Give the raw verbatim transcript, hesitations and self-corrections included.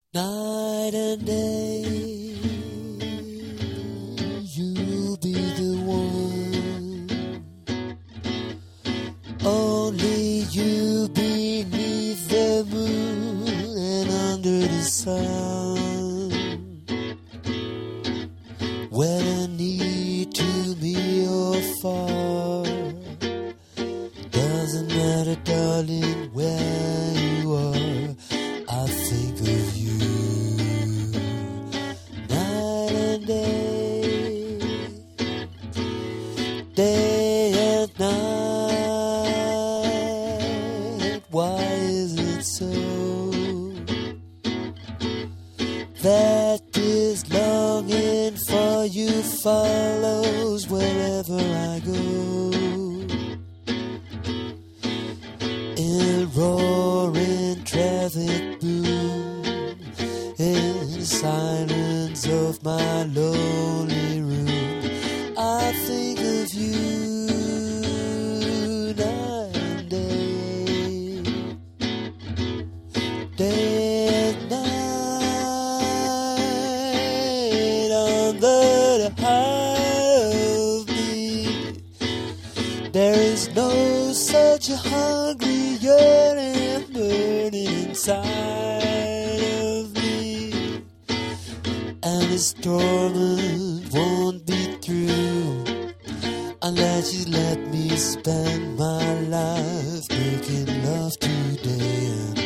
Night and day, you'll be the one. Only you beneath the moon and under the sun. Whether near to me or far, doesn't matter, darling, where you are. I think of you night and day, day and night. Why is it so that this longing for you follows wherever I go? In roaring traffic boom, in the silence of my lonely room, I think of you night and day, day and night. Under the high of me, there is no such a hungry yearning burning inside of me, and this torment won't be through unless you let me spend my life making love today and